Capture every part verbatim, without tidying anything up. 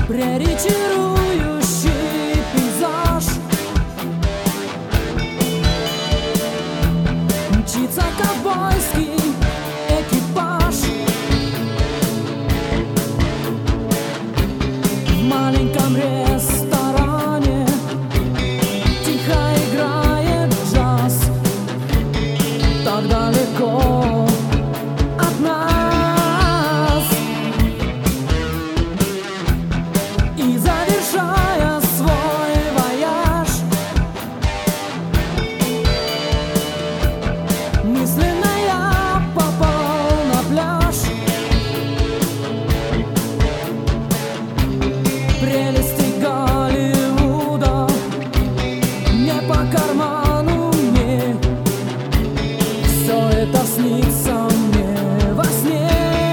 преритирующий пейзаж. Мчится ковбойский экипаж. В маленьком ресторане тихо играет джаз. Так далеко от нас. И завершая свой вояж, мысленно я попал на пляж. Прелести Голливуда не по карману мне. Все это снится мне во сне.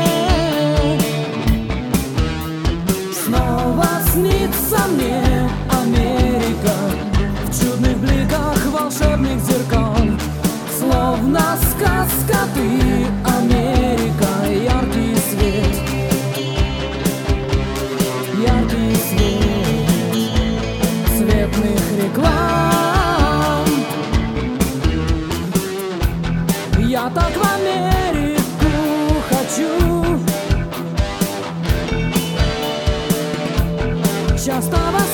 Снова снится мне Америка в чудных бликах волшебных зеркал. Словно сказка ты, Америка, яркий свет, яркий свет цветных реклам. Я так в Америку хочу. Часто